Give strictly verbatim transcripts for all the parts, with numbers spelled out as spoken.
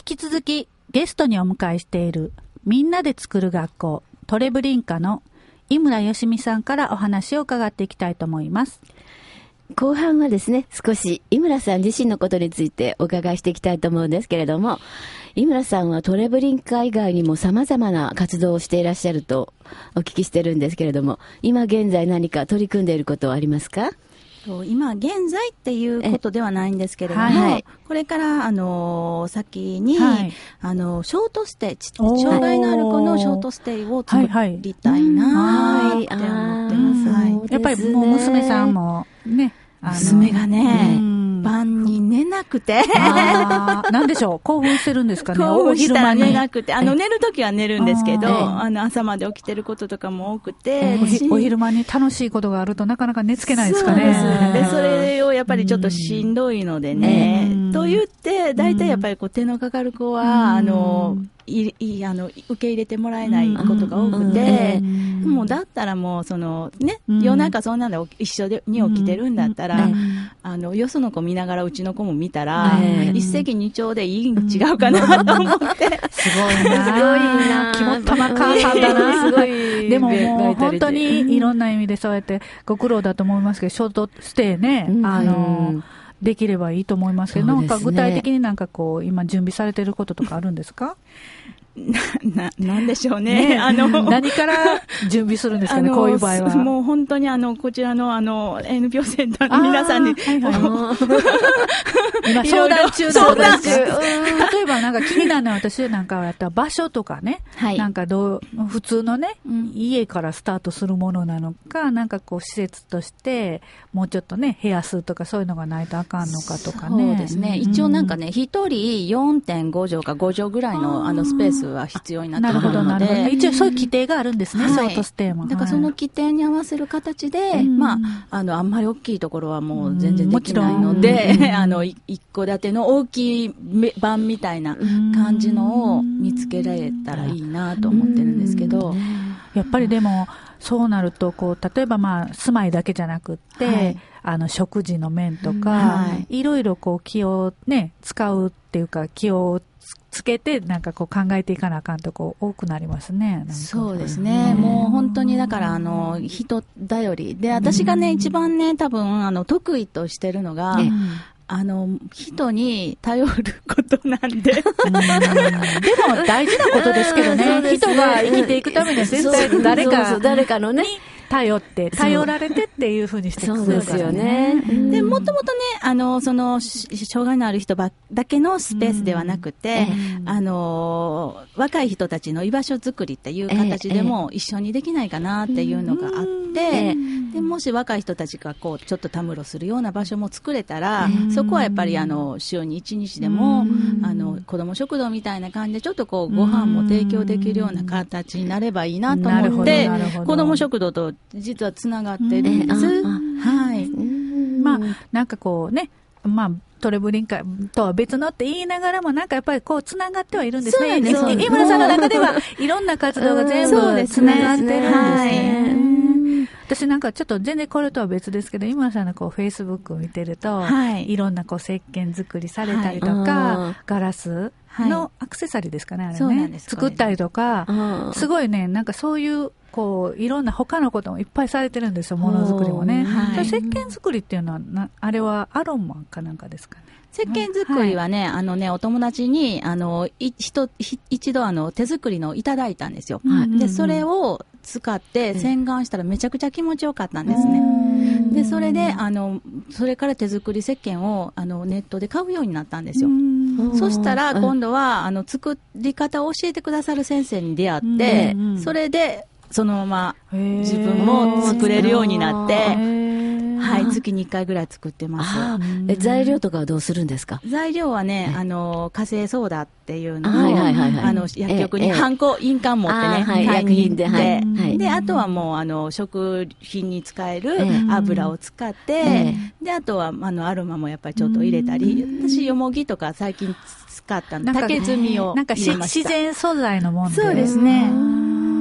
引き続きゲストにお迎えしているみんなで作る学校トレブリンカの井村よしみさんからお話を伺っていきたいと思います。 後半はですね、少し井村さん自身のことについてお伺いしていきたいと思うんですけれども、井村さんはトレブリンカ以外にも様々な活動をしていらっしゃるとお聞きしてるんですけれども、今現在何か取り組んでいることはありますか？ 今現在っていうことではないんですけれども、はいはい、これからあの先に、はい、あのショートステイ、障害のある子のショートステイを作りたいなって思ってます。はいはい、 やっぱりもう娘さんもね、 娘がね、晩に寝なくて。 なんでしょう、興奮してるんですかね、 興奮したら寝なくて。あの、寝るときは寝るんですけど、あの、朝まで起きてることとかも多くて。 お昼間に楽しいことがあるとなかなか寝つけないですかね。 そうです。で、それをやっぱりちょっとしんどいのでね。と言って、大体やっぱりこう手のかかる子は、あの、いいあの受け入れてもらえないことが多くて、もうだったらもうそのね、夜中そんなの一緒でに起きてるんだったら、あのよその子見ながらうちの子も見たら、一石二鳥でいいん違うかなと思って。 すごいな。すごいな。肝っ玉母さんだな。すごい。でももう本当にいろんな意味でそうやってご苦労だと思いますけど、ショートステイね、あのできればいいと思いますけど、なんか具体的になんかこう今準備されていることとかあるんですか？ な、な、なんでしょうね。ね、 あの、何から準備するんですかね、こういう場合は。 もう本当にあの、こちらのあの、エヌピーオー センターの皆さんに、はいはい、 今相談中相談中。例えばなんか気になるのは私なんかやったら場所とかね、はい、なんかどう、普通のね、うん、家からスタートするものなのか、なんかこう施設として、もうちょっとね、部屋数とかそういうのがないとあかんのかとかね。 そうですね。一応なんかね、一人 よんてんご 畳かご畳ぐらいのあのスペースは必要になってくるので、なるほどなるほど、 一応そういう規定があるんですね、はい、ショートステイも。 だからその規定に合わせる形で、はい、まあ、あの、あんまり大きいところはもう全然できないので、あの、一戸建ての大きい版みたいな感じのを見つけられたらいいなと思ってるんですけど、 やっぱりでも、そうなると、こう、例えばまあ、住まいだけじゃなくって、はい、あの、食事の面とか、はい、いろいろこう、気をね、使うっていうか、気をつけて、なんかこう考えていかなあかんとこ多くなりますね。 そうですね。もう本当にだから、あの、人頼り。で、私がね、一番ね、多分、あの、得意としてるのが、ね、あの、人に頼ることなんで。でも大事なことですけどね。ね、人が生きていくためには絶対誰か、そうそうそう、 誰かのね。 頼って、頼られてっていうふうにしてくるからね。 そうですよね。 で、もともとね、あの、その、障害のある人ばだけのスペースではなくて、うん、あの、若い人たちの居場所づくりっていう形でも一緒にできないかなっていうのがあって、で、もし若い人たちがこう、ちょっとたむろするような場所も作れたら、そこはやっぱりあの、週にいちにちでも、あの、子ども食堂みたいな感じで、ちょっとこう、ご飯も提供できるような形になればいいなと思って、子ども食堂と実はつながってるんです。はい。 まあ、なんかこうね、まあ、トレブリンカとは別のって言いながらも、なんかやっぱりこう、つながってはいるんですね。井村さんの中では、いろんな活動が全部つながってるんですね。私なんかちょっと全然これとは別ですけど、井村さんのこう、フェイスブックを見てると、はい、いろんなこう、石鹸作りされたりとか、はい、ガラスのアクセサリーですかね、あれね。そうなんです。作ったりとか、すごいね、なんかそういう、こう、いろんな他のこともいっぱいされてるんですよ、ものづくりもね。はい、石鹸作りっていうのはな、あれはアロマかなんかですかね。 石鹸作りはね、はい、あのね、お友達に、あの、い、一、一度あの、手作りのいただいたんですよ。はい、で、それを使って洗顔したらめちゃくちゃ気持ちよかったんですね。で、それで、あの、それから手作り石鹸を、あの、ネットで買うようになったんですよ。そしたら、今度は、あの、作り方を教えてくださる先生に出会って、それで、そのまま自分も作れるようになって、はい、月にいっかいぐらい作ってます。 え、材料とかはどうするんですか？ 材料はね、あの、火星ソーダっていうのを、はいはいはいはい、あの、薬局にハンコ、印鑑持ってね、はい、買いに行って、はい、で、あとはもう、あの、食品に使える油を使って、で、あとは、あの、アロマもやっぱりちょっと入れたり、私、よもぎとか最近使ったの、竹炭を入れました。 なんか自然素材のもので。 そうですね。 いい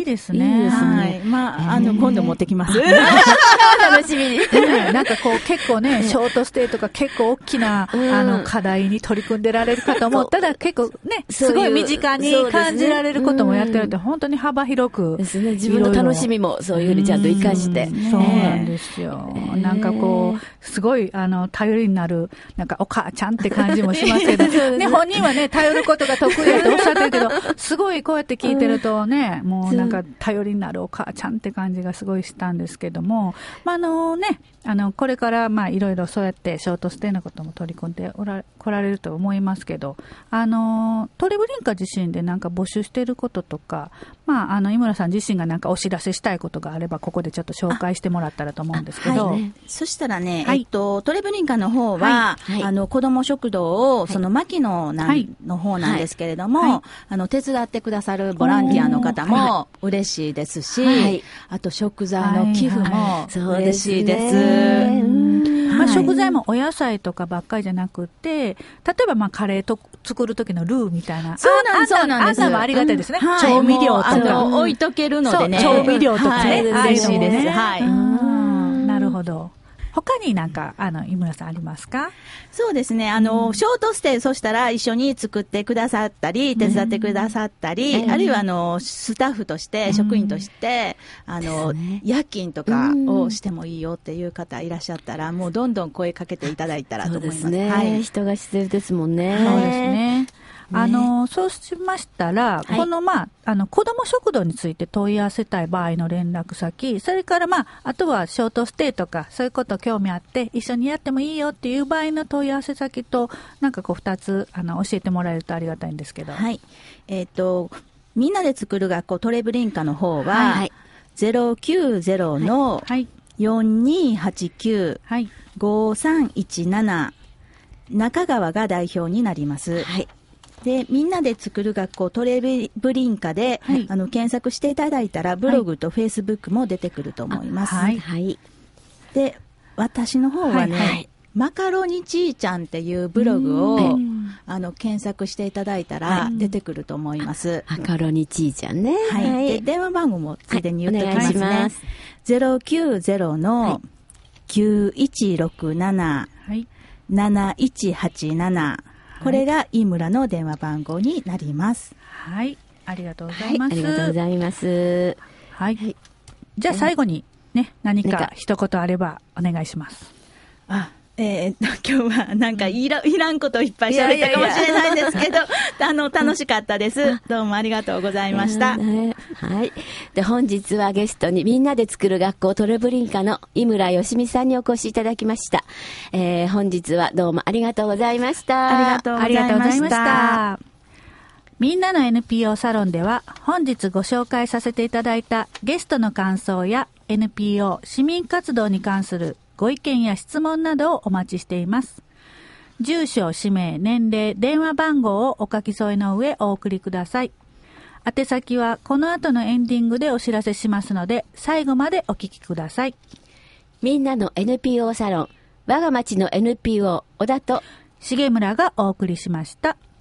いですね。 いいですね。 はい。まあ、あの、今度持ってきます。 楽しみに。 ね、なんかこう結構ね、ショートステイとか結構大きな、 うん、 あの課題に取り組んでられるかと思ったら結構ね、すごい身近に感じられることもやってるって、本当に幅広く。 ですね。自分の楽しみもそういうふうにちゃんと活かして。 そうなんですよ。なんかこう、すごい、あの、頼りになる、なんかお母ちゃんって感じもしますけど、ね、本人はね、頼ることが得意だとおっしゃってるけど、すごいこうやって聞いてるとね、もうなんか頼りになるお母ちゃんって感じがすごいしたんですけども、まあ、あのね、あの、これからまあいろいろそうやってショートステイのことも取り組んでおら来られると思いますけど、あの、トレブリンカ自身でなんか募集していることとか、まあ、あの、井村さん自身がなんかお知らせしたいことがあれば、ここでちょっと紹介してもらったらと思うんですけど。 はい、そしたらね、 はい、 えっと、トレブリンカの方は、はいはい、あの、子供食堂を、その、牧野なん、はい、の方なんですけれども、はい、あの、手伝ってくださるボランティアの方も嬉しいですし、はい、あと食材の寄付も嬉しいです。 まあ、食材もお野菜とかばっかりじゃなくて、例えばまあカレーと作る時のルーみたいな。 そうなんです、そうなんです。 あんなもありがたいですね。 うんはい、 調味料とか。 あの、置いとけるのでね。 調味料とかね。 はい、嬉しいです。はい。 なるほど。他になんか、あの、井村さんありますか？ そうですね。あの、うん、ショートステイ、そしたら一緒に作ってくださったり、手伝ってくださったり、うん、あるいはあの、スタッフとして、うん、職員として、あの、ね、夜勤とかをしてもいいよっていう方いらっしゃったら、もうどんどん声かけていただいたらと思います。 そうですね。はい、人が必要ですもんね。 そうですね。あの、そうしましたら、はい、この、まあ、あの、子供食堂について問い合わせたい場合の連絡先、それから、まあ、あとはショートステイとか、そういうこと興味あって、一緒にやってもいいよっていう場合の問い合わせ先と、なんかこう、二つ、あの、教えてもらえるとありがたいんですけど。 はい。えっと、みんなで作る学校トレブリンカの方は、はいはい、ゼロきゅうゼロのよんにーはちきゅう ごさんいちなな、中川が代表になります。はい。で、みんなで作る学校トレブリンカで、はい、あの、検索していただいたら、ブログとフェイスブックも出てくると思います。 はい。はい。 で、私の方はね、はいはい、マカロニちーちゃんっていうブログを、あの、検索していただいたら、出てくると思います。 マカロニちーちゃんね。 はい。はい、で、電話番号もついでに言っておきますね。はい、お願いします。ゼロきゅうゼロのきゅういちろくなな なないちはちなな、これが井村の電話番号になります。 はい。ありがとうございます。 はい、ありがとうございます。 はい。はい、じゃあ最後にね、何か一言あればお願いします。 あ、えー、今日はなんかいら、いらんこといっぱい喋ったかもしれないんですけど、あの、楽しかったです。どうもありがとうございました。はい。 で、本日はゲストにみんなで作る学校トレブリンカの井村よしみさんにお越しいただきました。えー、本日はどうもありがとうございました。 ありがとうございました。 みんなの エヌピーオー サロンでは本日ご紹介させていただいたゲストの感想や エヌピーオー 市民活動に関するご意見や質問などをお待ちしています。住所、氏名、年齢、電話番号をお書き添えの上お送りください。宛先はこの後のエンディングでお知らせしますので、最後までお聞きください。 みんなの エヌピーオー サロン、我が町の エヌピーオー 小田と重村がお送りしました。